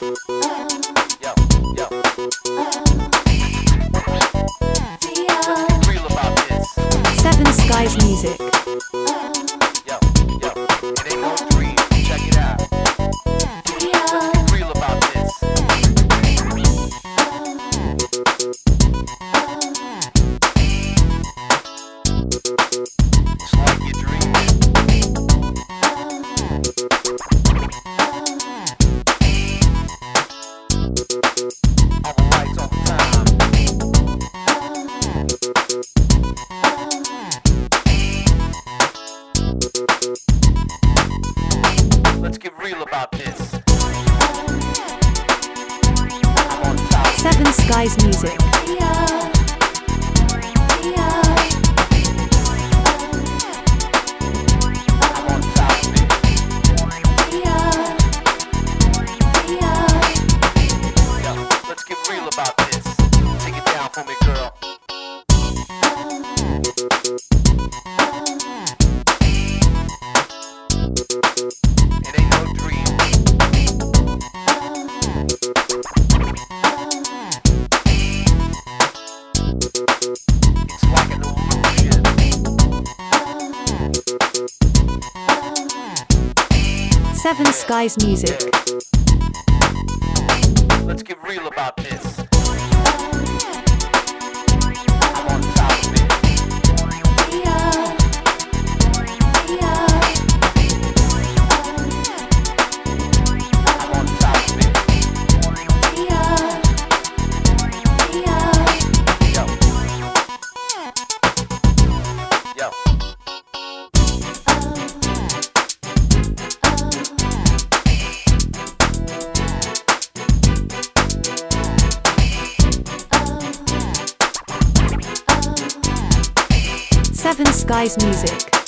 Yo, yo. Let's get real about this. Seven Skies Music. Yo, yo. It ain't no dream. Check it out. Let's get real about this. It's like you're dreaming. All the lights all the time. Let's get real about this. I'm on top. Seven Skies Music. I'm on top of it. Yo, let's get real about this. Take it down for me, girl. It ain't no dream. It's like an illusion. Seven Skies Music. Let's get real about this. I'm on top of it. I'm on top of it. Yo. Yo. Seven Skies Music.